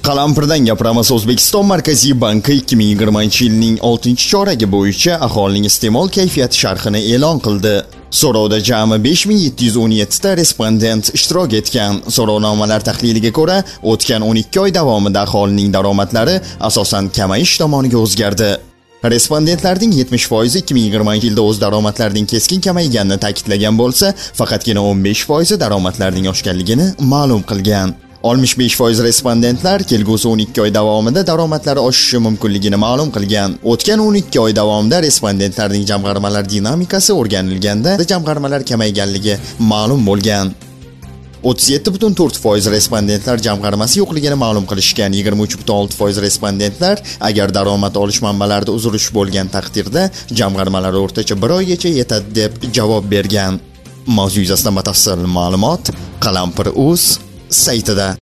Qalampirdan gapiramiz. O'zbekiston Markaziy banki 2020-yilning 6-choragi bo'yicha aholining iste'mol kayfiyati sharhini e'lon qildi. So'rovda jami 5717 ta respondent ishtirok etgan. So'rovnomalar tahliliga ko'ra, o'tgan 12 oy davomida aholining daromadlari asosan kamayish tomoniga o'zgardi. Respondentlarning 70% 2020-yilda o'z daromadlarining keskin kamayganini ta'kidlagan bo'lsa, faqatgina 15% daromadlarining oshganligini ma'lum qilgan. 65% respondentlar kelgusi 12 oy davomida daromadlari oshishi mumkinligini ma'lum qilgan. O'tgan 12 oy davomida respondentlarning jamg'armalar dinamikasi o'rganilganda jamg'armalar kamayganligi ma'lum bo'lgan. 37.4% respondentlar jamg'armasi yo'qligini ma'lum qilishgan. 23.6% respondentlar agar daromad olish manbalarida uzilish bo'lgan taqdirda jamg'armalar o'rtacha 1 oygacha yetadi deb javob bergan. Mavzu yuzasidan batafsil ma'lumot Qalampir.uz saytida.